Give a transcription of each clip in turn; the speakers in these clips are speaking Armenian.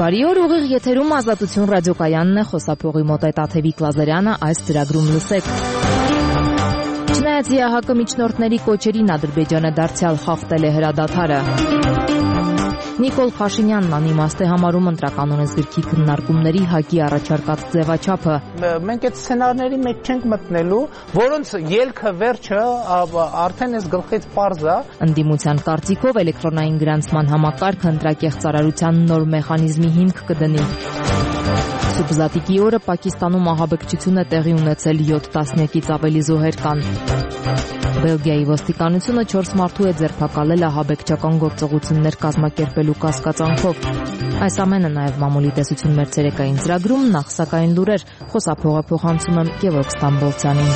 Բարի օր, ուղիղ եթերում Ազատություն ռադիոկայանն է, խոսափողի մոտ է Տաթևիկ Լազարյանը, այս ծրագրում լսեք։ Չնայած ԵԱՀԿ միջնորդների կոչերին Ադրբեջանը դարձյալ խախտել է հրադադարը։ Նիկոլ Փաշինյանն անիմաստ է համարում ընտրական օրենսգրքի քննարկումների ՀԱԿ-ի առաջարկած ձևաչափը։ Մենք այդ սցենարների մեջ չենք մտնելու, որոնց ելքը վերջը արդեն այս գլխից պարզ է։ Ընդդիմության կարծիքով էլեկտրոնային գրանցման համակարգը ընտրակեղծարարության նոր մեխանիզմի հիմք կդնի։ Սուրբ Զատիկի օրը Պակիստանում ահաբեկչություն է տեղի ունեցել 7 տասնյակից ավելի զոհեր կան։ Բելգիայի ոստիկանությունը 4 մարդու է ձերբակալել ահաբեկչական գործողություններ կազմակերպելու կասկածանքով։ Այս ամենը նաև մամուլի տեսություն մեր ցերեկային ծրագրում, նախ սակայն լուրեր, խոսափողը փոխանցում եմ Գևորգ Ստամբոլցյանին։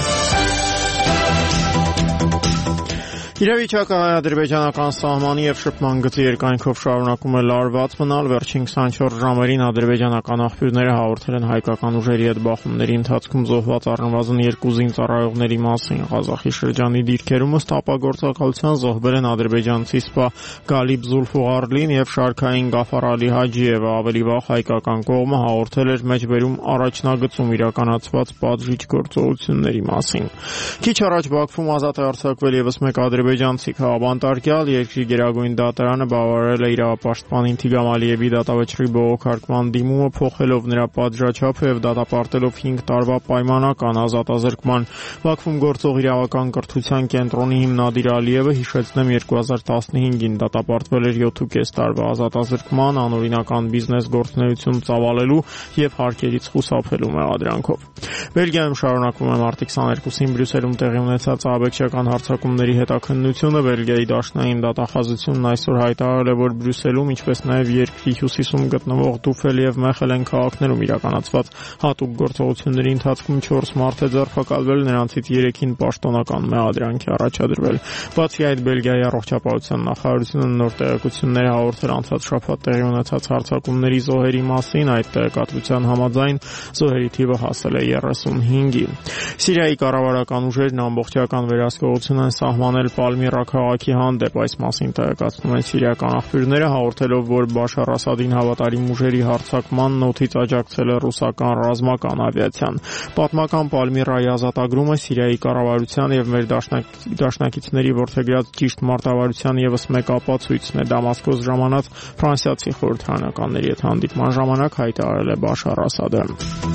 Իրավիճակը հայ-ադրբեջանական սահմանի եւ շփման գծի երկայնքով շարունակում է լարված մնալ։ Վերջին 24 ժամերին ադրբեջանական աղբյուրները հաղորդել են հայկական ուժերի հետ բախումների ընթացքում զոհված առնվազն 2 զինծառայողների մասին։ Ղազախի շրջանի դիրքերում ըստ ապագործակալության զոհվել են ադրբեջանցի սպա Գալիբ Զուլֆուղարլին եւ շարքային Գաֆար Ալի Հաջիևը։ Ավելի վաղ հայկական կողմը հաղորդել էր մեջբերում առաջնագծում իրականացված պատժիչ գործողությունների մասին։ Քիչ առաջ Բաքվում ազատ է արձակվել եւս մեկ ադրբեջանցի քաղաքապետարան երկրի գերագույն դատարանը բավարարել է իրավապաշտպան Ինթիգամ Ալիևի դատավճռի բողոքարկման դիմումը, փոխելով նրա պատժաչափը եւ դատապարտելով 5 տարվա պայմանական ազատազրկման։ Բաքվում գործող իրավական կրթության կենտրոնի հիմնադիր Ալիևը, հիշեցնեմ, 2015-ին դատապարտվել էր 7.5 տարվա ազատազրկման, անօրինական բիզնես գործունեություն ծավալելու եւ հարկերից խուսափելու մեղադրանքով։ Բելգիայում շարունակվում է մարտի 22-ին Բրյուսելում տեղի ունեցած ահաբեկչական հարձակումների հետաքննությունը։ Բելգիայի դաշնային դատախազությունն այսօր հայտարարել է, որ Բրյուսելում, ինչպես նաև երկրի հյուսիսում գտնվող Դուֆել եւ Մեխելեն քաղաքներում իրականացված հատուկ գործողությունների ընթացքում 4 մարդ է ձերբակալվել, նրանցից 3-ին պաշտոնական մեղադրանք է առաջադրվել։ Բացի այդ, Բելգիայի առողջապահության նախարարությունը նոր տեղեկություններ է հաղորդել անցած շաբաթ տեղի ունեցած հարձակումների զոհերի մասին։ Այդ տեղեկատվության համաձայն զոհերի թիվը հասել է 35-ի։ Սիրիայի կառավարական ուժերն ամբողջական վերահսկողություն են սահմանել Պալմիրա քաղաքի հանդեպ։ Այս մասին տեղեկացնում են սիրիական աղբյուրները, հաղորդելով, որ Բաշար Ասադին հավատարիմ ուժերի հարձակմանն օդից աջակցել է ռուսական ռազմական ավիացիան։ Պատմական Պալմիրայի ազատագրումը Սիրիայի կառավարության եւ մեր դաշնակիցների որդեգրած ճիշտ մարտավարության եւս մեկ ապացույցն է։ Դամասկոս ժամանած ֆրանսիացի խորհրդարանականների հետ հանդիպման ժամանակ հայտարարել է Բաշար Ասադը։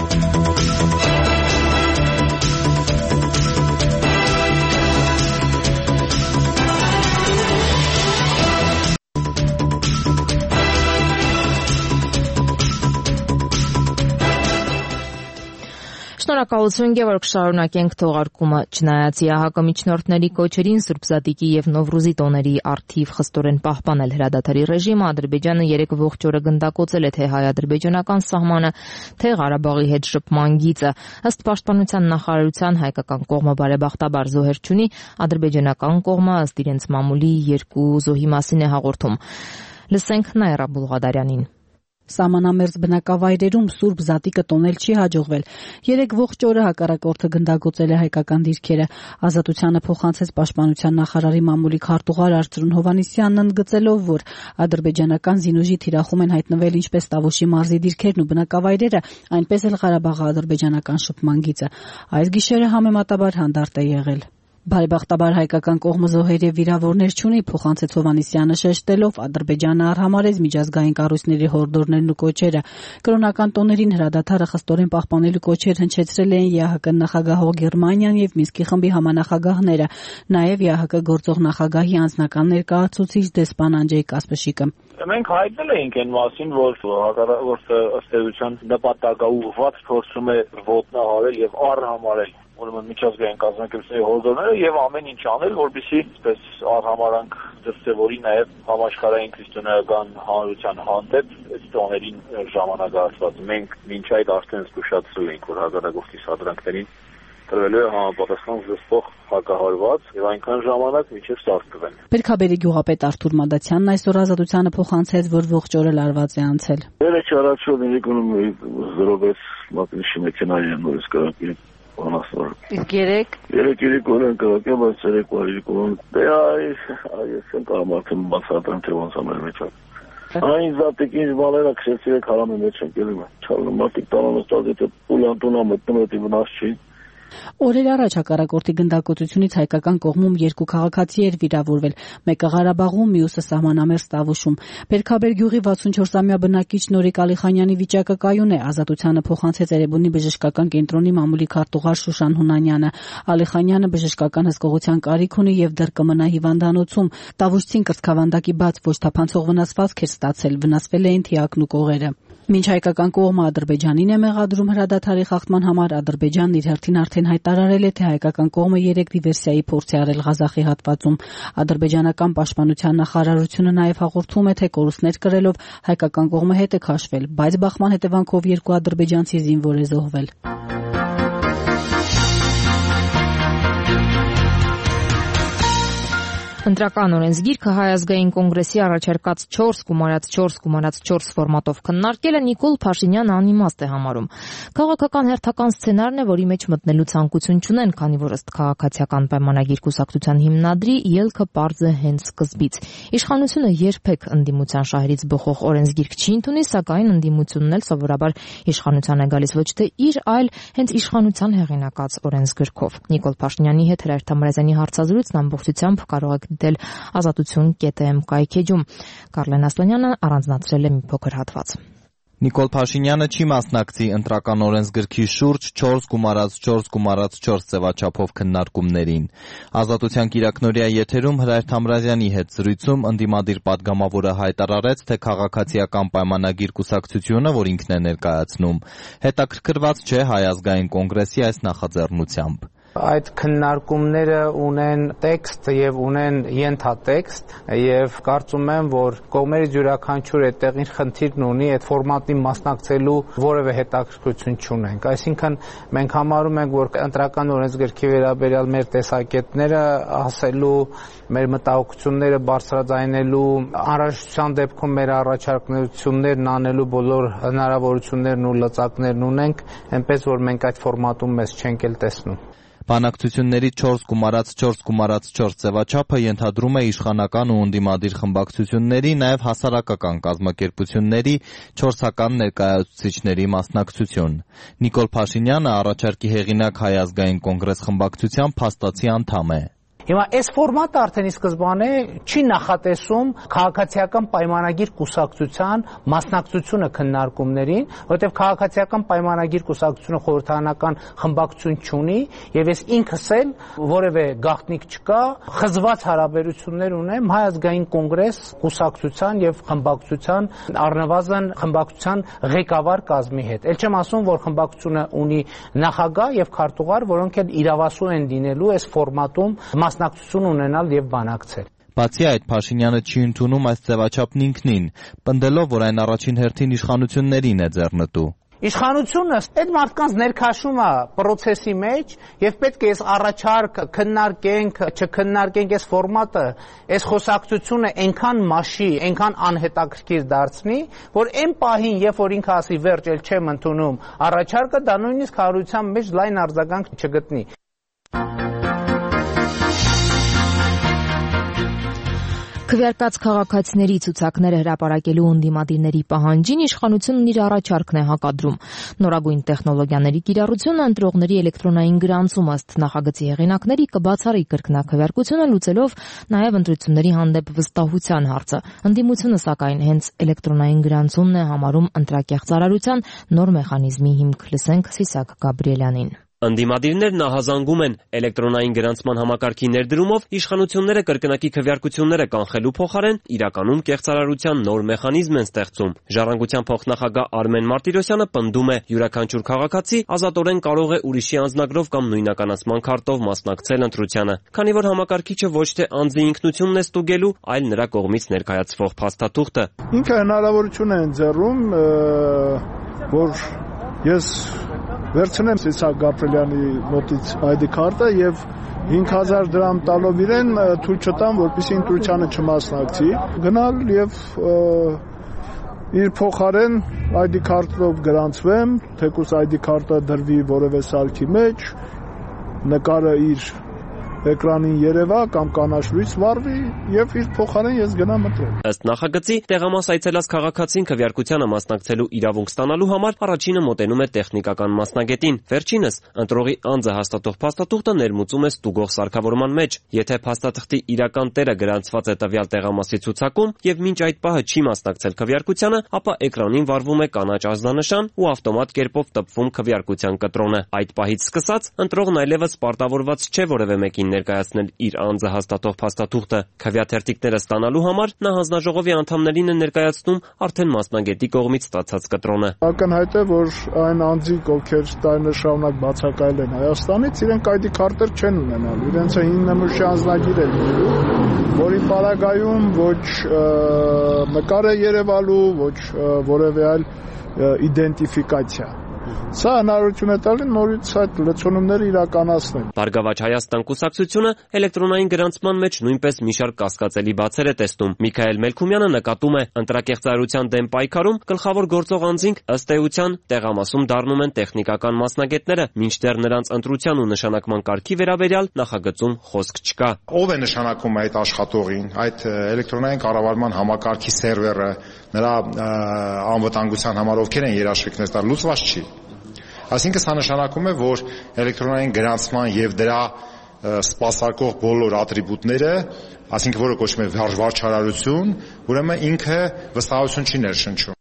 Շնորհակալություն, Գևորգ, շարունակենք թողարկումը։ Չնայած ԵԱՀԿ միջնորդների կոչերին Սուրբ Զատիկի եւ Նովրուզի տոների առթիվ խստորեն պահպանել հրադադարի ռեժիմը, Ադրբեջանը 3 ողջ օրը գնդակոծել է թե հայ-ադրբեջանական սահմանը, թե Ղարաբաղի հետ շփման գիծը։ Ըստ պաշտպանության նախարարության հայկական կողմը բարեբախտաբար զոհեր չունի, ադրբեջանական կողմը ըստ իրենց մամուլի 2 զոհի մասին է հաղորդում։ Լսենք Նաիրա Բուլղադարյանին։ Սահմանամերձ բնակավայրերում Սուրբ Զատիկը տոնել չի հաջողվել։ 3 ողջ օրը հակառակորդը գնդակոծել է հայկական դիրքերը։ Ազատությանը փոխանցեց պաշտպանության նախարարի մամուլի քարտուղար Արծրուն Հովհաննիսյանն, ընդգծելով, որ ադրբեջանական զինուժի թիրախում են հայտնվել ինչպես Տավուշի մարզի դիրքերն ու բնակավայրերը, այնպես էլ Ղարաբաղի-ադրբեջանական շփման գիծը։ Այս գիշերը համեմատաբար հանդարտ է եղել։ Բարեբախտաբար հայկական կողմը զոհեր եւ վիրավորներ չունի, փոխանցեց Հովհաննիսյանը, շեշտելով Ադրբեջանը արհամարեց միջազգային կառույցների հորդորներն ու կոչերը։ Կրոնական տոներին հրադադարը խստորեն պահպանելու կոչեր հնչեցրել էին ԵԱՀԿ նախագահող Գերմանիան եւ Մինսկի խմբի համանախագահները, նաեւ ԵԱՀԿ գործող նախագահի անձնական ներկայացուցիչ դեսպան Անջեյ Կասպշիկը։ Մենք հայտնել էինք այն մասին, որ հակառակորդը ըստ էության նպատակաուղղված փորձում է ոտնահարել եւ առհամարել ուրեմն միջազգային կազմակերպությունների հորդորները եւ ամեն ինչ անել, որպեսզի այսպես արհամարանք դրսեւորի նաեւ համաշխարհային քրիստոնեական հանրության հանդեպ այս տոներին ժամանակահատված։ Մենք մինչ այդ արդեն զգուշացրել ենք, որ հակառակորդի սադրանքներին տրվելու է համապատասխան զսպող հակահարված եւ այնքան ժամանակ մինչեւ սարքվեն։ Պերքաբերի գյուղապետ Արթուր Մադացյանն այսօր Ազատությանը փոխանցեց, որ ողջ օրը լարված է անցել։ Երեք առաջով իրիկոնում 06 մատնիշի մեքենայի նորից կրակի Իսկ երեք օրեն կրակել, բայց երեք օրեն դե այս եմ կարող մարդը բացատրեմ թե ոնց ամեն մեջ։ Այն զատիկ ինչ բաները քշեցի եք հարամի մեջ ընկել եմ։ Չալու մատիկ տանոնստած եթե պուլանտունա մտնում էի վնաս չի։ Օրեր առաջ հակառակորդի գնդակոծությունից հայկական կողմում 2 քաղաքացի էր վիրավորվել, մեկը Ղարաբաղում, մյուսը Սահմանամերձ Տավուշում։ Բերքաբեր գյուղի 64-ամյա բնակիչ Նորիկ Ալիխանյանի վիճակը կայուն է, Ազատությանը փոխանցեց Էրեբունի բժշկական կենտրոնի մամուլի քարտուղար Շուշան Հունանյանը։ Ալիխանյանը բժշկական հսկողության կարիք ունի եւ դեռ կմնա հիվանդանոցում։ Տավուշցին կրծքավանդակի բաց ոչ թափանցող վնասվածք էր ստացել, վնասվել էին թիակն ու կողերը։ Մինչ հայկական կողմը Ադրբեջանին է մեղադրում հրադադարի խախտման համար, Ադրբեջանն իր հերթին արդեն հայտարարել է, թե հայկական կողմը 3 դիվերսիայի փորձ է արել Ղազախի հատվածում։ Ադրբեջանական պաշտպանության նախարարությունը նաև հաղորդում է, թե կորուստներ կրելով հայկական կողմը հետ է քաշվել, բայց բախման հետևանքով 2 ադրբեջանցի զինվոր է զոհվել։ Ընտրական օրենսգիրքը Հայ ազգային կոնգրեսի առաջարկած 4+4+4 ֆորմատով քննարկելը Նիկոլ Փաշինյանը անիմաստ է համարում։ Քաղաքական հերթական սցենարն է, որի մեջ մտնելու ցանկություն չունեն, քանի որ ըստ քաղաքացիական պայմանագիր կուսակցության հիմնադրի ելքը պարզ է հենց սկզբից։ Իշխանությունը երբեք ընդդիմության շահերից բխող օրենսգիրք չի ընդունի, սակայն ընդդիմությունն էլ սովորաբար իշխանության է գալիս ոչ թե իր, այլ հենց իշխանության հեղինակած օրենսգրքով։ Նիկոլ Փաշինյանի հետ Հրայր Թամրազյանի հարցազրույցն ամբողջությամբ կարող եք դիտել Ազատություն.am կայքեջում։ Կարլեն Ասլանյանը առանձնացրել է մի փոքր հատված։ Նիկոլ Փաշինյանը չի մասնակցի ընտրական օրենսգրքի շուրջ 4+4+4 ձևաչափով քննարկումներին։ Ազատության կիրակնօրյա եթերում Հրայր Թամրազյանի հետ զրույցում ընդդիմադիր պատգամավորը հայտարարեց, թե քաղաքացիական պայմանագիր կուսակցությունը, որ ինքն է ներկայացնում, հետաքրքրված չէ Հայ ազգային կոնգրեսի այս նախաձեռնությամբ։ Այդ քննարկումները ունեն տեքստ եւ ունեն ենթատեքստ եւ կարծում եմ, որ կողմերից յուրաքանչյուր այդտեղ իր խնդիրն ունի, այդ ֆորմատի մասնակցելու որևէ հետաքրքրություն չունենք։ Այսինքն մենք համարում ենք, որ ընտրական օրենսգրքի վերաբերյալ մեր տեսակետները ասելու, մեր մտահոգությունները բարձրաձայնելու, անհրաժեշտության դեպքում մեր առաջարկություններն անելու բոլոր հնարավորություններն ու լծակներն ունենք, այնպես որ մենք այդ ֆորմատում մեզ չենք էլ տեսնում։ Բանակցությունների 4+4+4 ձևաչափը ենթադրում է իշխանական ու ընդդիմադիր խմբակցությունների, նաև հասարակական կազմակերպությունների 4-ական ներկայացուցիչների մասնակցություն։ Նիկոլ Փաշինյանը առաջարկի հեղինակ Հայ ազգային կոնգրես խմբակցության փաստացի անդամ է։ Հիմա այս ֆորմատը արդեն ի սկզբանե չի նախատեսում քաղաքացիական պայմանագիր կուսակցության մասնակցությունը քննարկումներին, որովհետև քաղաքացիական պայմանագիր կուսակցությունը խորհրդարանական խմբակցություն չունի, եւ ես ինքս էլ որևէ գաղտնիք չկա, խզված հարաբերություններ ունեմ Հայ ազգային կոնգրես կուսակցության եւ խմբակցության առնվազն խմբակցության ղեկավար կազմի հետ։ Էլ չեմ ասում, որ խմբակցությունը ունի նախագահ եւ քարտուղար, որոնք էլ իրավասու են լինելու այս ֆորմատում մասնակցություն ունենալ եւ բանակցել։ Բացի այդ, Փաշինյանը չի ընդունում այս ձևաչափն ինքնին, պնդելով, որ այն առաջին հերթին իշխանություններին է ձեռնտու։ Իշխանությունը այդ մարդկանց ներքաշում է process-ի մեջ եւ պետք է այս առաջարկ քննարկենք, չքննարկենք այս ֆորմատը, այս խոսակցությունը այնքան մաշի, այնքան անհետաքրքիր դարձնի, որ այն պահին, երբ որ ինքը ասի վերջ էլ չեմ ընդունում առաջարկը, դա նույնիսկ հարության մեջ լայն արձագանք չգտնի։ Քվեարկած քաղաքացիների ցուցակները հրապարակելու ընդդիմադիրների պահանջին իշխանությունն իր առաջարկն է հակադրում։ Նորագույն տեխնոլոգիաների կիրառությունը ընտրողների էլեկտրոնային գրանցում ըստ նախագծի հեղինակների կբացառի կրկնակվեարկությունը, լուծելով նաև ընտրությունների հանդեպ վստահության հարցը։ Ընդդիմությունը սակայն հենց էլեկտրոնային գրանցումն է համարում ընտրակեղծարարության նոր մեխանիզմի հիմք։ Լսենք Սիսակ Գաբրիելյանին։ Ընդդիմադիրներն նահազանգում են էլեկտրոնային գրանցման համակարգի ներդրումով իշխանությունները կրկնակի քվեարկությունները կանխելու փոխարեն իրականում կեղծարարության նոր մեխանիզմ են ստեղծում։ Ժառանգության փոխնախագահ Արմեն Մարտիրոսյանը պնդում է, յուրաքանչյուր քաղաքացի ազատորեն կարող է ուրիշի անձնագրով կամ նույնականացման քարտով մասնակցել ընտրությանը, քանի որ համակարգիչը ոչ թե անձի ինքնությունն է ստուգելու, այլ նրա կողմից ներկայացվող փաստաթուղթը։ Ինքը հնարավորություն է ընձեռում, որ ես վերցնեմ Սիսակ Գաբրիելյանի մոտից ID քարտը եւ 5000 դրամ տալով իրեն թույլ չտամ, որպեսզի ընտրությանը չմասնակցի, գնալ եւ իր փոխարեն ID քարտով գրանցվեմ, թեկուզ ID քարտը դրվի որևէ սարքի մեջ, նկարը իր էկրանին երևա կամ կանաչ լույս վառվի եւ իր փոխարեն ես գնամ ընտրել։ Ըստ նախագծի, տեղամաս այցելած քաղաքացին քվեարկությանը մասնակցելու իրավունք ստանալու համար առաջինը մոտենում է տեխնիկական մասնագետին։ Վերջինս ընտրողի անձը հաստատող փաստաթուղթը ներմուծում է ստուգող սարքավորման մեջ։ Եթե փաստաթղթի իրական տերը գրանցված է տվյալ տեղամասի ցուցակում եւ մինչ այդ պահը չի մասնակցել քվեարկությանը, ապա էկրանին վառվում է կանաչ ազդանշան ու ավտոմատ կերպով տպվում քվեարկության կտրոնը։ Այդ պահից սկսած ընտրողն այլևս պարտավորված չէ որևէ մեկին ներկայացնել իր անձը հաստատող փաստաթուղթը։ Քվեաթերթիկները ստանալու համար նա հանձնաժողովի անդամներին է ներկայացնում արդեն մասնագետի կողմից ստացած կտրոնը։ Ակնհայտ է, որ այն անձիկ, ովքեր տարիներ շարունակ բացակայել են Հայաստանից, իրենք ID քարտեր չեն ունենալ։ Իրենց հիմնամուշի անձնագիր է լինելու, որի պարագայում ոչ նկար է երևալու, ոչ որևէ այլ իդենտիֆիկացիա։ Սա հնարավորություն է տալիս նորից այդ լցոնումները իրականացնել։ Բարգավաճ Հայաստան կուսակցությունը էլեկտրոնային գրանցման մեջ նույնպես մի շարք կասկածելի բացեր է տեսնում։ Միքայել Մելքումյանը նկատում է, ընտրակեղծարարության դեմ պայքարում գլխավոր գործող անձինք ըստ էության տեղամասում դառնում են տեխնիկական մասնագետները, մինչդեռ նրանց ընտրության ու նշանակման կարգի վերաբերյալ նախագծում խոսք չկա։ Ով է նշանակում այդ աշխատողին, այդ էլեկտրոնային կառավարման համակարգի սերվերը, նրա անվտանգության համար ովքեր են երաշխիքներ տալ, լուծված չի։ Այսինքն սա նշանակում է, որ էլեկտրոնային գրանցման եւ դրա սպասարկող բոլոր ատրիբուտները, այսինքն որը կոչվում է վարչարարություն, ուրեմն ինքը վստահություն չի ներշնչում։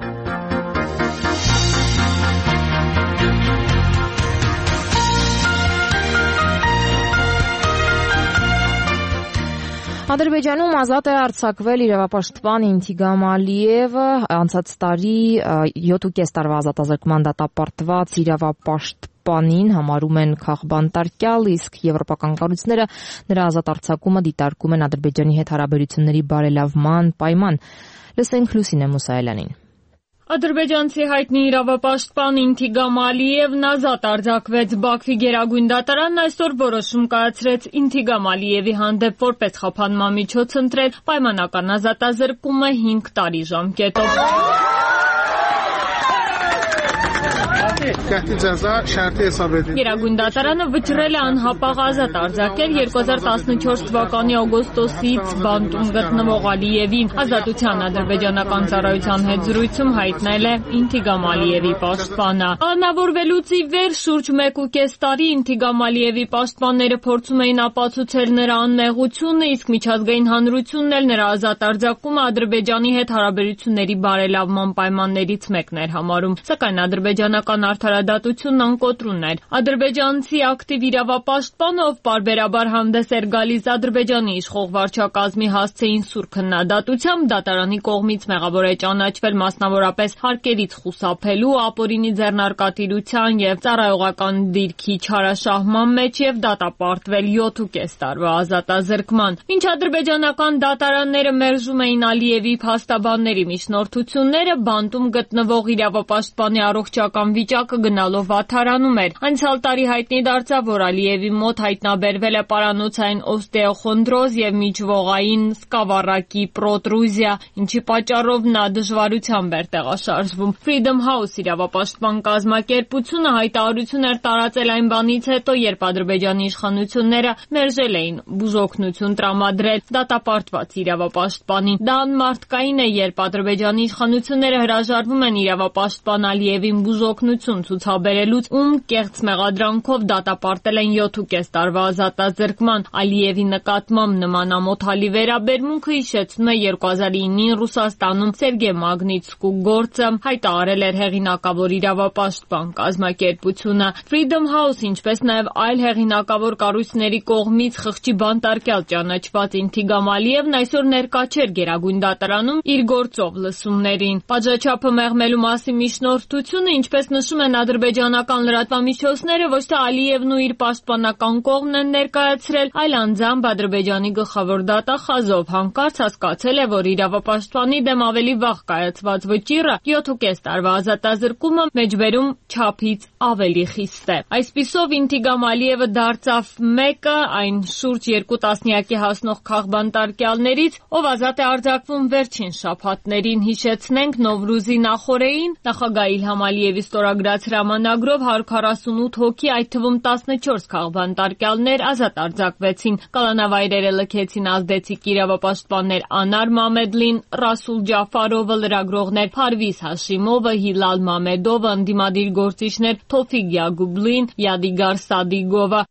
Ադրբեջանում ազատ է արձակվել իրավապաշտպան Ինթիգամ Ալիևը, անցած տարի 7.5 տարվա ազատազրկման դատապարտված իրավապաշտպանին համարում են քաղբանտարկյալ, իսկ եվրոպական կառույցները նրա ազատ արձակումը դիտարկում են Ադրբեջանի հետ հարաբերությունների բարելավման պայման։ Լսենք Լուսինե Մուսայելյանին։ Ադրբեջանցի հայտնի իրավապաշտպան Ինթիգամ Ալիևն ազատ արձակվեց։ Բաքվի գերագույն դատարանն այսօր որոշում կայացրեց Ինթիգամ Ալիևի հանդեպ որպես խափանման միջոց ընտրել պայմանական ազատազրկումը 5 տարի ժամկետով։ Գերագույն դատարանը վճռել է անհապաղ ազատ արձակել 2014 թվականի օգոստոսից բանտում գտնվող Ալիևին։ Ազատության ադրբեջանական ծառայության հետ զրույցում հայտնել է Ինթիգամ Ալիևի պաշտպանը։ Անավորվելուց ի վեր շուրջ 1.5 տարի Ինթիգամ Ալիևի պաշտպանները փորձում էին ապացուցել նրա անմեղությունը, իսկ միջազգային հանրությունն էլ նրա ազատ արձակումը Ադրբեջանի հետ հարաբերությունների բարելավման պայմաններից մեկն էր համարում։ Սակայն ադրբեջանական արդարադատությունն անկոտրուն էր։ Ադրբեջանցի ակտիվ իրավապաշտպանը, ով պարբերաբար հանդես էր գալիս Ադրբեջանի իշխող վարչակազմի հասցեին սուր քննադատությամբ, դատարանի կողմից մեղավոր է ճանաչվել մասնավորապես հարկերից խուսափելու, ապօրինի ձեռնարկատիրության եւ ծառայողական դիրքի չարաշահման մեջ եւ դատապարտվել 7.5 տարվա ազատազրկման։ Մինչ ադրբեջանական դատարանները մերժում էին Ալիևի փաստաբանների միջնորդությունները, բանտում գտնվող իրավապաշտպանի առողջական վիճակը գնալով վատթարանում էր։ Անցյալ տարի հայտնի դարձավ, որ Ալիևի մոտ հայտնաբերվել է պարանոցային օստեոխոնդրոզ եւ միջվողային սկավառակի պրոտրուզիա, ինչի պատճառով նա դժվարությամբ էր տեղաշարժվում։ Freedom House իրավապաշտպան կազմակերպությունը հայտարարություն էր տարածել այն բանից հետո, երբ Ադրբեջանի իշխանությունները մերժել էին բուժօգնություն տրամադրել դատապարտված իրավապաշտպանին։ Դա անմարդկային է, երբ Ադրբեջանի իշխանությունները հրաժարվում են իրավապաշտպան Ալիևին բուժօգնություն ցուցաբերելուց, ում կեղծ մեղադրանքով դատապարտել են 7.5 տարվա ազատազրկման։ Ալիևի նկատմամբ նման ամոթալի վերաբերմունքը հիշեցնում է 2009-ին Ռուսաստանում Սերգեյ Մագնիտսկու գործը, հայտարարել էր հեղինակավոր իրավապաշտպան կազմակերպությունը։ Freedom House, ինչպես նաև այլ հեղինակավոր կառույցների կողմից խղճի բանտարկյալ ճանաչված Ինթիգամ Ալիևն այսօր ներկա չէր Գերագույն դատարանում իր գործով լսումներին։ Պատժաչափը մեղմելու մասին միջնորդությունը, ինչպես նշում են ադրբեջանական լրատվամիջոցները, ոչ թե Ալիևն ու իր պաշտպանական կողմն են ներկայացրել, այլ անձամբ Ադրբեջանի գլխավոր դատախազով հանկարծ հասկացել է, որ իրավապաշտպանի դեմ ավելի վաղ կայացված վճիռը 7.5 տարվա ազատազրկումը մեջբերում չափից ավելի խիստ է։ Այսպիսով Ինթիգամ Ալիևը դարձավ մեկը այն շուրջ 2 տասնյակի հասնող քաղբանտարկյալներից, ով ազատ է արձակվում վերջին շաբաթներին։ Հիշեցնենք, Նովրուզի նախօրեին նախագահ Իլհամ Ալիևի ստորագրած ստորագրած հրամանագրով 148 հոգի, այդ թվում 14 քաղբանտարկյալներ ազատ արձակվեցին։ Կալանավայրերը լքեցին ազդեցիկ իրավապաշտպաններ Անար Մամեդլին, Ռասուլ Ջաֆարովը, լրագրողներ Փարվիզ Հաշիմովը, Հիլալ Մամեդովը, ընդդիմադիր գործիչներ Թոֆիկ Յագուբլին, Յադիգար Սադիգովը։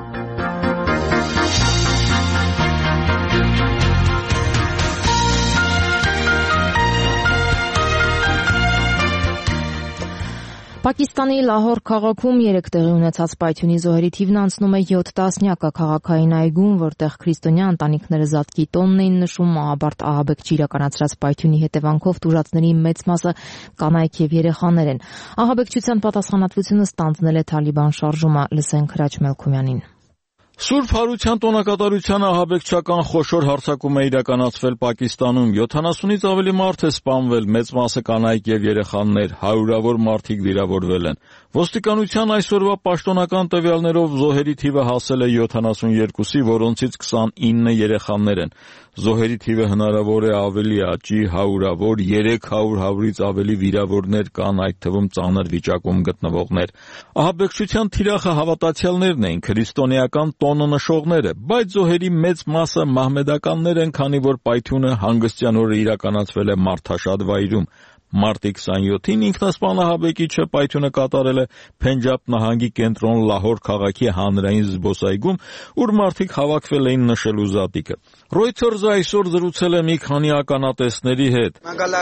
Պակիստանի Լահոր քաղաքում 3 տեղի ունեցած պայթյունի զոհերի թիվն անցնում է 7 տասնյակը քաղաքային այգում, որտեղ քրիստոնյա ընտանիքները զատկի տոնն էին նշում ահաբարդ ահաբեկչի իրականացրած պայթյունի հետևանքով տուժածների մեծ մասը կանայք եւ երեխաներ են։ Ահաբեկչության պատասխանատվությունը ստանձնել է Թալիբան շարժումը, լսենք Հրաչ Մելքումյանին։ Սուրբ Հարության տոնակատարության ահաբեկչական խոշոր հարձակում է իրականացվել Պակիստանում։ 70-ից ավելի մարդ է սպանվել, մեծ մասը կանայք եւ երեխաներ, հարյուրավոր մարդիկ վիրավորվել են։ Ոստիկանության այսօրվա պաշտոնական տվյալներով զոհերի թիվը հասել է 72-ի, որոնցից 29 երեխաներ են։ Զոհերի թիվը հնարավոր է ավելի աճի, հարյուրավոր 300-ից ավելի վիրավորներ կան, այդ թվում ծանր վիճակում գտնվողներ։ Ահաբեկչության թիրախը հավատացյալներն էին, քրիստոնեական տոնը նշողները, բայց զոհերի մեծ մասը մահմեդականներ են, քանի որ պայթյունը հանգստյան օրը իրականացվել է մարդաշատ վայրում։ Մարտի 27-ին ինքնասպան ահաբեկիչը պայթյունը կատարել է Փենջաբ նահանգի կենտրոն Լահոր քաղաքի հանրային զբոսայգում, ուր մարդիկ հավաքվել էին նշելու զատիկը։ Reuters-ը այսօր զրուցել է մի քանի ականատեսների հետ։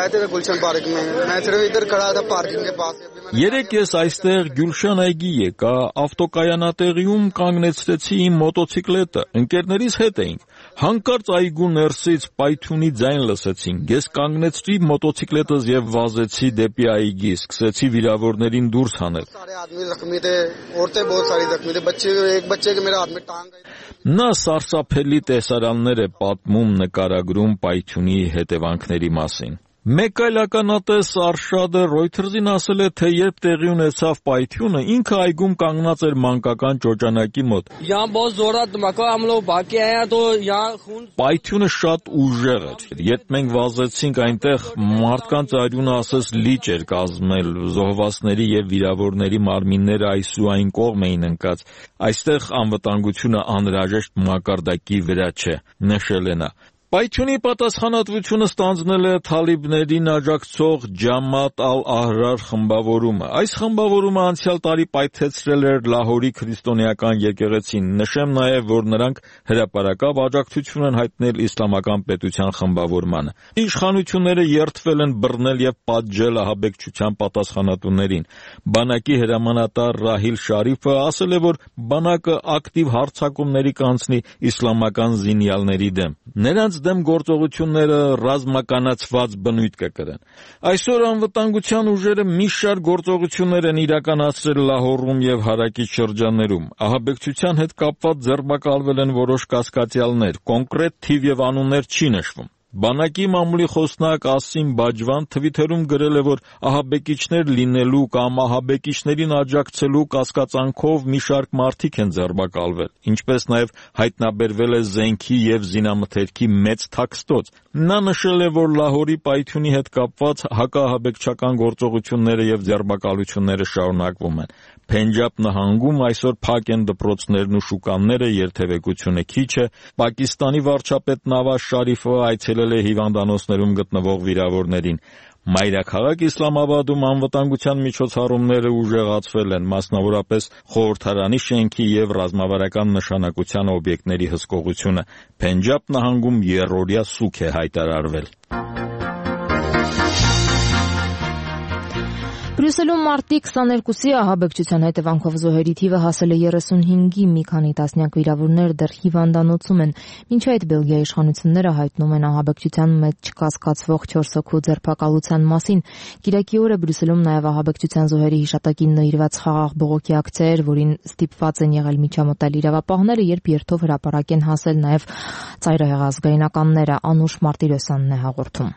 Երեկ ես այստեղ Գյուլշան այգի եկա, ավտոկայանատեղիում կանգնեցրեցի իմ մոտոցիկլետը, ընկերներիս հետ էինք։ Հանկարծ այգու ներսից պայթյունի ձայն լսեցինք։ Ես կանգնեցրի մոտոցիկլետս եւ վազեցի դեպի այգի, սկսեցի վիրավորներին դուրս հանել։ Նա սարսափելի տեսարաններ է պատմում, նկարագրում պայթյունի հետևանքների մասին։ Մեկ այլ ականատես Արշադը Reuters-ին ասել է, թե երբ տեղի ունեցավ պայթյունը, ինքը այգում կանգնած էր մանկական ճոճանակի մոտ։ Պայթյունը շատ ուժեղ էր։ Երբ մենք վազեցինք այնտեղ, մարդկանց արյունը ասես լիճ էր կազմել, զոհվածների եւ վիրավորների մարմինները այս ու այն կողմ էին ընկած։ Այստեղ անվտանգությունը անհրաժեշտ մակարդակի վրա չէ, նշել է նա։ Պայթյունի պատասխանատվությունը ստանձնել է թալիբներին աջակցող Ջամատ ալ-Ահրար խմբավորումը։ Այս խմբավորումը անցյալ տարի պայթեցրել էր Լահորի քրիստոնեական եկեղեցին։ Նշեմ նաև, որ նրանք հրապարակավ աջակցություն են հայտնել իսլամական պետության խմբավորմանը։ Իշխանությունները երդվել են բռնել եւ պատժել ահաբեկչության պատասխանատուներին։ Բանակի հրամանատար Ռահիլ Շարիֆը ասել է, որ բանակը ակտիվ հարձակումների կանցնի իսլամական զինյալների դեմ։ Նրանց դեմ գործողությունները ռազմականացված բնույթ կկրեն։ Այսօր անվտանգության ուժերը մի շարք գործողություններ են իրականացրել Լահորում եւ հարակից շրջաններում։ Ահաբեկչության հետ կապված ձերբակալվել են որոշ կասկածյալներ, կոնկրետ թիվ եւ անուններ չի նշվում։ Բանակի մամուլի խոսնակ Ասիմ Բաջվան Թվիթերում գրել է, որ ահաբեկիչներ լինելու կամ ահաբեկիչներին աջակցելու կասկածանքով մի շարք մարդիկ են ձերբակալվել, ինչպես նաև հայտնաբերվել է զենքի եւ զինամթերքի մեծ թաքստոց։ Նա նշել է, որ Լահորի պայթյունի հետ կապված հակաահաբեկչական գործողությունները եւ ձերբակալությունները շարունակվում են։ Փենջաբ նահանգում այսօր փակ են դպրոցներն ու շուկաները, երթևեկությունը քիչ է։ Պակիստանի վարչապետ Նավազ Շարիֆը այցելել է հիվանդանոցներում գտնվող վիրավորներին։ Մայրաքաղաք Իսլամաբադում անվտանգության միջոցառումները ուժեղացվել են, մասնավորապես խորհրդարանի շենքի եւ ռազմավարական նշանակության օբյեկտների հսկողությունը։ Փենջաբ նահանգում երրորդյա սուկ է հայտարարվել։ Բրյուսելում մարտի 22-ի ահաբեկչության հետևանքով զոհերի թիվը հասել է 35-ի, մի քանի տասնյակ վիրավորներ դեռ հիվանդանոցում են։ Մինչ այդ Բելգիայի իշխանությունները հայտնում են ահաբեկչության մեջ կասկածվող 4 հոգու ձերբակալության մասին։ Կիրակի օրը Բրյուսելում նաև ահաբեկչության զոհերի հիշատակին նվիրված խաղաղ բողոքի ակցիա էր, որին ստիպված են եղել միջամտել իրավապահները, երբ երթով հրապարակ են հասել նաև ծայրահեղ ազգայնականները։ Անուշ Մարտիրոսյանն է հաղորդում։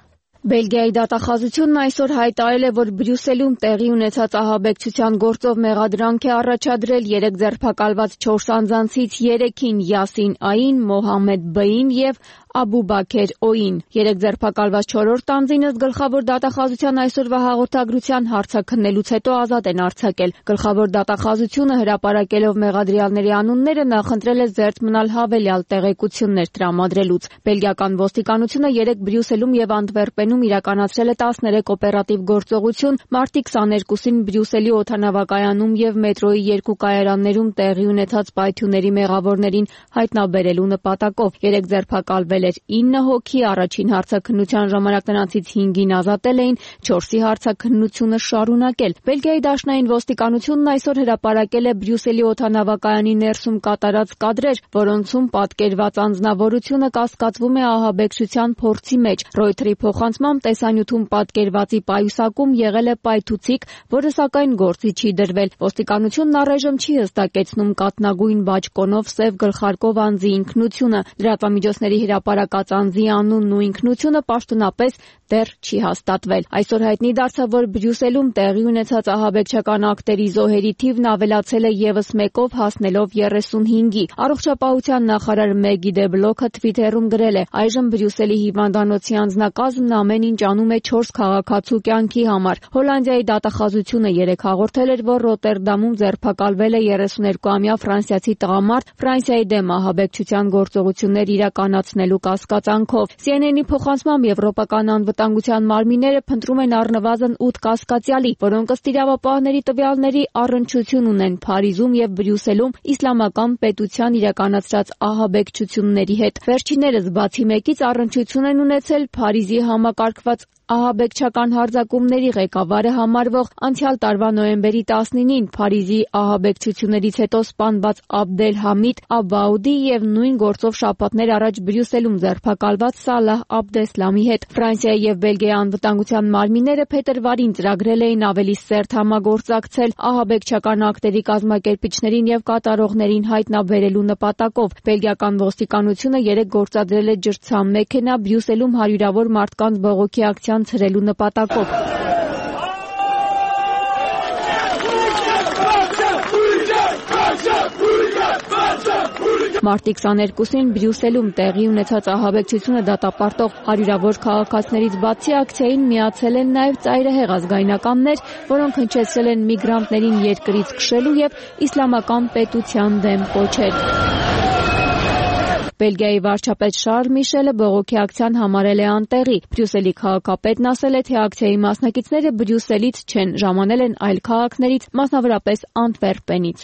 Բելգիայի դատախազությունն այսօր հայտարարել է, որ Բրյուսելում տեղի ունեցած ահաբեկչության գործով մեղադրանք է առաջադրել 3 ձերբակալված 4 անձանցից 3-ին՝ Յասին Ային, Մոհամեդ Բ-ին եւ Աբու Բաքեր Օ-ին։ 3 ձերբակալված 4-րդ անձինը գլխավոր դատախազության այսօրվա հաղորդագրության հարցաքննելուց հետո ազատ են արձակել։ Գլխավոր դատախազությունը հրապարակելով մեղադրյալների անունները նախընտրել է զերծ մնալ հավելյալ տեղեկություններ տրամադրելուց։ Բելգիական ոստիկանությունը 3 Բրյուսելում եւ Անտվերպենում իրականացրել է 13 օպերատիվ գործողություն մարտի 22-ին Բրյուսելի օդանավակայանում եւ մետրոյի 2 կայարաններում տեղի ունեցած պայթյունների մեղավորներին հայտնաբերելու նպատակով։ 3 ձերբակալվել 9 հոգի, առաջին հարցաքննության ժամանակ նրանցից 5-ին ազատել էին, 4-ի հարցաքննությունը շարունակել։ Բելգիայի դաշնային ոստիկանությունն այսօր հրապարակել է Բրյուսելի օդանավակայանի ներսում կատարած կադրեր, որոնցում պատկերված անձնավորությունը կասկածվում է ահաբեկչության փորձի մեջ։ Ռոյթերի փոխանցմամբ տեսանյութում պատկերվածի պայուսակում եղել է պայթուցիկ, որը սակայն գործի չի դրվել։ Ոստիկանությունն առայժմ չի հստակեցնում կաթնագույն բաճկոնով սև գլխարկով անձի ինքնությունը։ Լրատվամիջոցների հրապարակած անձի անունն ու ինքնությունը պաշտոնապես դեռ չի հաստատվել։ Այսօր հայտնի դարձավ, որ Բրյուսելում տեղի ունեցած ահաբեկչական ակտերի զոհերի թիվն ավելացել է եւս 1-ով, հասնելով 35-ի։ Առողջապահության նախարար Մեգի Դե Բլոքը Թվիթերում գրել է. «Այժմ Բրյուսելի հիվանդանոցի անձնակազմն ամեն ինչ անում է 4 քաղաքացու կյանքի համար»։ Հոլանդիայի դատախազությունը 3 հաղորդել էր, որ Ռոտերդամում ձերբակալվել է 32-ամյա ֆրանսիացի տղամարդ Ֆրանսիայի դեմ ահաբեկչության գործողություններ իրականացնելու կասկածանքով։ CNN-ի փոխանցմամբ Եվրոպական անվտանգության մարմինները փնտրում են առնվազն 8 կասկածյալի, որոնք ըստ իրավապահների տվյալների առնչություն ունեն Փարիզում եւ Բրյուսելում իսլամական պետության իրականացրած ահաբեկչությունների հետ։ Վերջիններս բացի մեկից առնչություն են ունեցել Փարիզի համակարգված ահաբեկչական հարձակումների ղեկավարը համարվող անցյալ տարվա նոյեմբերի 19-ին Փարիզի ահաբեկչություններից հետո սպանված Աբդել Համիդ Աբաուդի եւ նույն գործով շաբաթներ առաջ Բրյուսելում ձերբակալված Սալահ Աբդեսլամի հետ։ Ֆրանսիայի եւ Բելգիայի անվտանգության մարմինները փետրվարին ծրագրել էին ավելի սերտ համագործակցել ահաբեկչական ակտերի կազմակերպիչներին եւ կատարողներին հայտնաբերելու նպատակով։ Բելգիական ոստիկանությունը 3 գործադրել է ջրցան-մեքենա Բրյուսելում հարյուրավոր մարդկանց բողոքի ակցիա ցրելու նպատակով։ Մարտի 22-ին Բրյուսելում տեղի ունեցած ահաբեկչությունը դատապարտող հարյուրավոր քաղաքացիներից բացի ակցիային միացել են նաև ծայրահեղ ազգայնականներ, որոնք հնչեցրել են միգրանտներին երկրից քշելու եւ իսլամական պետության դեմ կոչել։ Բելգիայի վարչապետ Շարլ Միշելը բողոքի ակցիան համարել է անտեղի։ Բրյուսելի քաղաքապետն ասել է, թե ակցիայի մասնակիցները Բրյուսելից չեն, ժամանել են այլ քաղաքներից, մասնավորապես Անտվերպենից։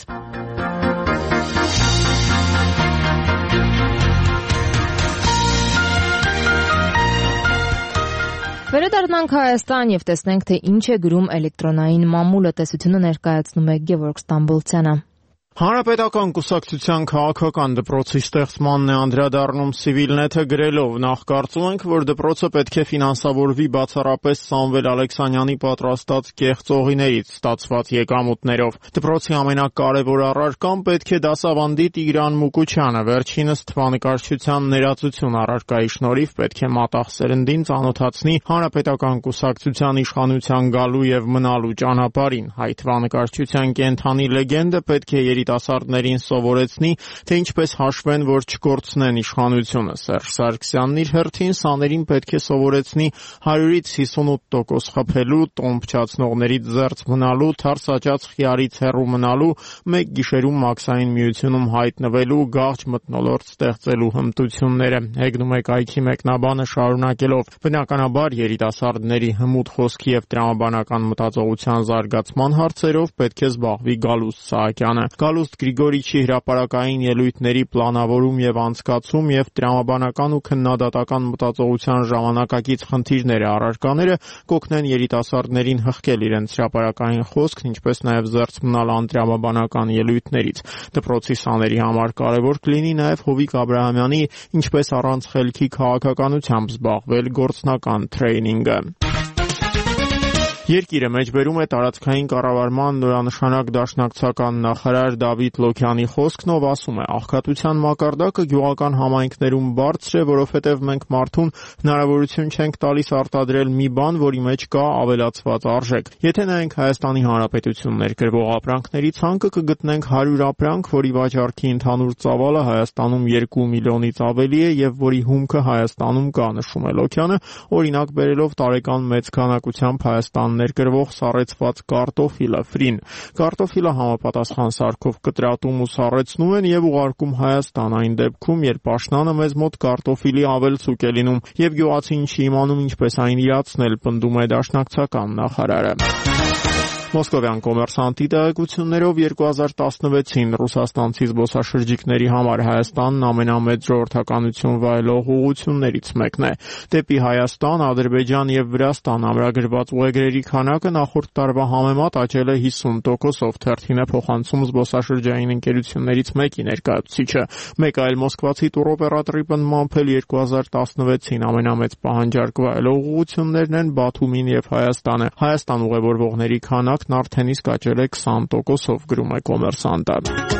Վերադառնանք Հայաստան եւ տեսնենք, թե ինչ է գրում էլեկտրոնային մամուլը։ Տեսությունը ներկայացնում է Գևորգ Ստամբոլցյանը։ Հանրապետական կուսակցության քաղաքական դպրոցի ստեղծմանն է անդրադառնում Civilnet-ը գրելով. «Նախ կարծում ենք, որ դպրոցը պետք է ֆինանսավորվի բացառապես Սամվել Ալեքսանյանի պատրաստած կեղծ օղիներից ստացված եկամուտներով։ Դպրոցի ամենակարևոր առարկան պետք է դասավանդի Տիգրան Մուկուչյանը։ Վերջինս թվանկարչության ներածություն առարկայի շնորհիվ պետք է մատաղ սերնդին ծանոթացնի Հանրապետական կուսակցության իշխանության գալու եւ մնալու ճանապարհին։ Հայ թվանկարչության կենթանի լեգենդը պետք է երիտասարդներին սովորեցնի, թե ինչպես հաշվեն, որ չկորցնեն իշխանությունը։ Սերժ Սարգսյանն իր հերթին սաներին պետք է սովորեցնի 100-ից 58% խփելու, տոն փչացնողներից զերծ մնալու, թարսաճած խիարից հեռու մնալու, մեկ գիշերում մաքսային միությունում հայտնվելու, գաղջ մթնոլորտ ստեղծելու հմտությունները։ Հեգնում է կայքի մեկնաբանը շարունակելով. բնականաբար երիտասարդների հմուտ խոսքի եւ տրամաբանական մտածողության զարգացման հարցերով պետք է զբաղվի Գալուստ Սահակյանը։ Գալուստ Գրիգորիչի հրապարակային ելույթների պլանավորում եւ անցկացում եւ տրամաբանական ու քննադատական մտածողության ժամանակակից խնդիրները առարկաները կօգնեն երիտասարդներին հղկել իրենց հրապարակային խոսքն, ինչպես նաեւ զերծ մնալ անտրամաբանական ելույթներից։ Դպրոցի սաների համար կարեւոր կլինի նաեւ Հովիկ Աբրահամյանի ինչպես առանց խելքի քաղաքականությամբ զբաղվել գործնական թրեյնինգը։ Երկիրը մեջբերում է տարածքային կառավարման նորանշանակ դաշնակցական նախարար Դավիթ Լոքյանի խոսքն, ով ասում է. աղքատության մակարդակը գյուղական համայնքներում բարձր է, որովհետև մենք մարդուն հնարավորություն չենք տալիս արտադրել մի բան, որի մեջ կա ավելացված արժեք։ Եթե նայենք Հայաստանի Հանրապետությունն ներկրվող ապրանքների ցանկը, կգտնենք 100 ապրանք, որի վաճառքի ընդհանուր ծավալը Հայաստանում 2 միլիոնից ավելի է եւ որի հումքը Հայաստանում կա, նշում է Լոքյանը, օրինակ բերելով տարեկան մեծ քանակությամբ Հայաստան ներկրվող սառեցված կարտոֆիլը ֆրին։ Կարտոֆիլը համապատասխան սարքով կտրատում ու սառեցնում են եւ ուղարկում Հայաստան այն դեպքում, երբ աշնանը մեզ մոտ կարտոֆիլի ավելցուկ է լինում եւ գյուղացին չի իմանում ինչպես այն իրացնել, պնդում է դաշնակցական նախարարը։ Մոսկովյան կոմերսանտի տեղեկություններով 2016-ին ռուսաստանցի զբոսաշրջիկների համար Հայաստանն ամենամեծ ժողովրդականություն վայելող ուղղություններից մեկն է։ Դեպի Հայաստան, Ադրբեջան եւ Վրաստան ամրագրված ուղեգրերի քանակը նախորդ տարվա համեմատ աճել է 50%-ով, թերթին է փոխանցում զբոսաշրջային ընկերություններից մեկի ներկայացուցիչը։ Մեկ այլ մոսկվացի տուրօպերատորի պնդմամբ 2016-ին ամենամեծ պահանջարկ վայելող ուղղություններն են Բաթումին եւ Հայաստանը։ Հայաստան ուղևորվողների քանակը արդեն իսկ աճել է 20%-ով, գրում է կոմերսանտը։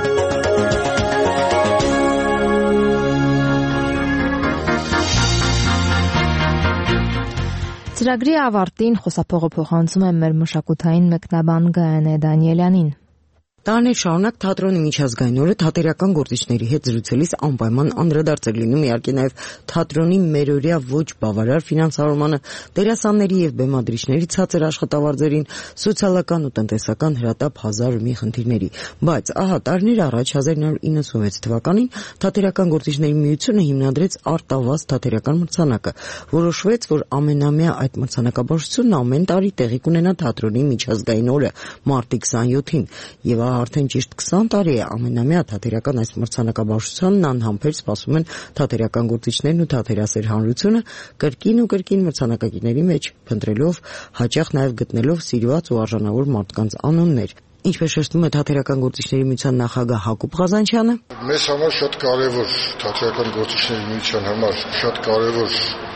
Ծրագրի ավարտին խոսափողը փոխանցում է մեր մշակութային մեկնաբան Գայանե Դանիելյանին։ Տարիներ շարունակ թատրոնի միջազգային օրը թատերական գործիչների հետ զրուցելիս անպայման անդրադարձ է լինում իհարկե նաև թատրոնի մերօրյա ոչ բավարար ֆինանսավորմանը, դերասանների եւ բեմադրիչների ցածր աշխատավարձերին, սոցիալական ու տնտեսական հրատապ հազար ու մի խնդիրների։ Բայց ահա տարիներ առաջ 1996 թվականին թատերական գործիչների միությունը հիմնադրեց Արտավազդ թատերական մրցանակը։ Որոշվեց, որ ամենամյա այդ մրցանակաբաշխությունն ամեն տարի տեղի կունենա թատրոնի միջազգային օրը մարտի 27-ին եւ արդեն ճիշտ 20 տարի է ամենամյա թատերական այս մրցանակաբաշխությանն անհամբեր սպասում են թատերական գործիչներն ու թատերասեր հանրությունը կրկին ու կրկին մրցանակակիրների մեջ փնտրելով, հաճախ նաև գտնելով սիրված ու արժանավոր մարդկանց անուններ։ Ինչպես շեշտում է թատերական գործիչների միության նախագահ Հակոբ Ղազանչյանը, մեզ համար շատ կարևոր թատերական գործիչների միության համար շատ կարևոր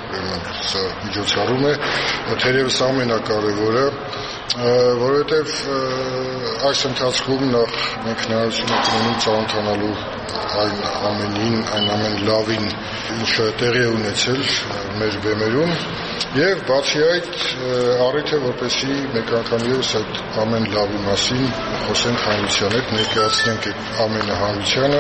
սա միջոցառում է, թերևս ամենակարևորը, որովհետև այս ընթացքում նախ մենք հնարավորություն ունենք ծանոթանալու այն ամենին, այն ամեն լավին, ինչը տեղի է ունեցել մեր բեմերում, եւ բացի այդ առիթ է, որպեսզի մեկ անգամ ևս այդ ամեն լավի մասին խոսենք հանրության հետ, ներկայացնենք այդ ամենը հանրությանը,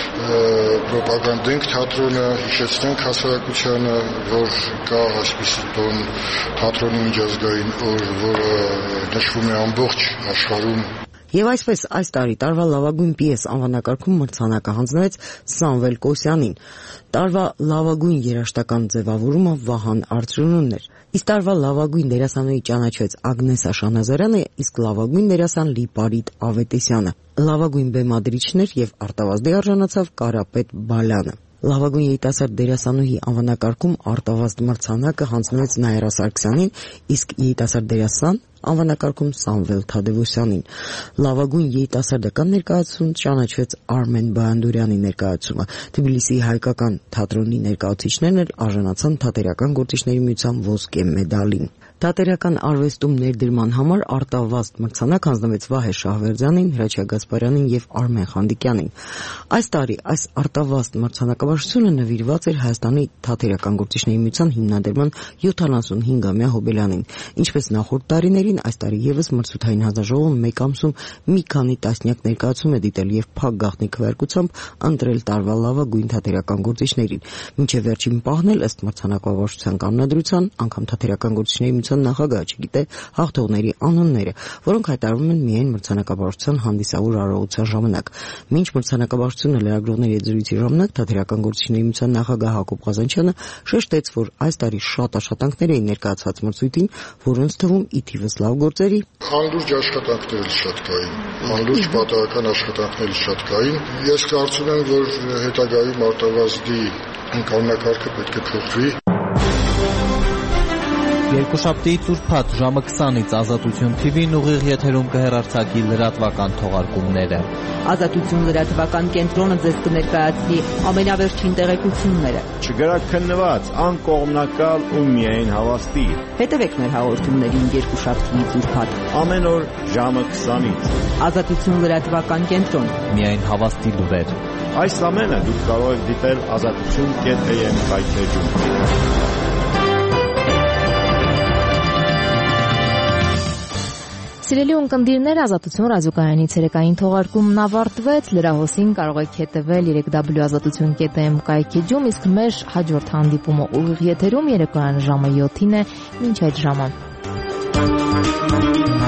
պրոպագանդենք թատրոնը, հիշեցնենք հասարակությանը, որ կա այսպիսի տոն թատրոնի միջազգային օր, որը նշվում է ամբողջ աշխարհում։ Եվ այսպես այս տարի տարվա լավագույն պիես անվանակարգում մրցանակը հանձնվեց Սամվել Կոսյանին։ Տարվա լավագույն երաժշտական ձևավորումը Վահան Արծրունունն էր։ Իսկ տարվա լավագույն դերասանուհի ճանաչվեց Ագնես Աշանազարյանը, իսկ լավագույն դերասան Լիպարիտ Ավետիսյանը։ Լավագույն բեմադրիչներ եւ արտավազդի արժանացավ Կարապետ Բալյանը։ Լավագույն երիտասարդ դերասանուհի անվանակարգում Արտավազդ մրցանակը հանձնվեց Նայրա Սարգսյանին, իսկ երիտասարդ դերասան անվանակարգում Սամվել Թադևոսյանին։ Լավագույն երիտասարդական ներկայացում ճանաչվեց Արմեն Բայանդուրյանի ներկայացումը։ Թբիլիսիի հայկական թատրոնի ներկայացուցիչներն էլ արժանացան թատերական գործիչների միության ոսկե մեդալին։ Թատերական արվեստում ներդրման համար Արտավազդ մրցանակ հանձնվեց Վահե Շահվերդյանին, Հրաչյա Գասպարյանին եւ Արմեն Խանդիկյանին։ Այս տարի այս Արտավազդ մրցանակաբաշխությունը նվիրված էր Հայաստանի թատերական գործիչների միության հիմնադրման 75-ամյա հոբելյանին։ Ինչպես նախորդ տարիներին, այս տարի եւս մրցութային հանձնաժողովը մեկ ամսում մի քանի տասնյակ ներկայացում է դիտել եւ փակ գաղտնի քվեարկությամբ ընտրել տարվա լավագույն թատերական գործիչներին։ Մինչեւ վերջին պահն էլ ըստ մրցանակաբաշխության կանոնադրության անգամ թատերական գործիչների նախագահը չգիտե հաղթողների անունները, որոնք հայտարարվում են միայն մրցանակաբաշխության հանդիսավոր արարողության ժամանակ։ Մինչ մրցանակաբաշխությունը լրագրողների հետ զրույցի ժամանակ թատերական գործիչների միության նախագահ Հակոբ Ղազանչյանը շեշտեց, որ այս տարի շատ աշխատանքներ էին ներկայացված մրցույթին, որոնց թվում ի թիվս լավ գործերի անլուրջ աշխատանքներ շատ կային, անլուրջ պատահական աշխատանքներ շատ կային։ Ես կարծում եմ, որ հետագայում Արտավազդի կանոնակարգը պետք է փոխվի։ Երկուշաբթի ծուրփաթ ժամը 20-ից Ազատություն TV-ն ուղիղ եթերում կհեռարձակի լրատվական թողարկումները։ Ազատություն լրատվական կենտրոնը ձեզ կներկայացնի ամենավերջին տեղեկությունները։ Չգրաքննված, անկողմնակալ ու միայն հավաստի։ Հետևեք մեր հաղորդումներին երկուշաբթի ծուրփաթ։ Ամեն օր ժամը 20-ից։ Ազատություն լրատվական կենտրոն։ Միայն հավաստի լուրեր։ Այս ամենը դուք կարող եք դիտել azatutun.am վայթեջում։ Սիրելի ունկնդիրներ, Ազատություն ռադիոկայանի ցերեկային թողարկումն ավարտվեց։ Լրահոսին կարող եք հետևել www.azatutun.am կայքեջում, իսկ մեր հաջորդ հանդիպումը ուղիղ եթերում երեկոյան ժամը 7-ին է։ Մինչ այդ ժամը։